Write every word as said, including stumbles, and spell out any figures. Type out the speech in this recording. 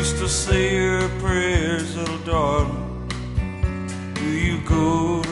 used to say your prayers, little darling? Do you go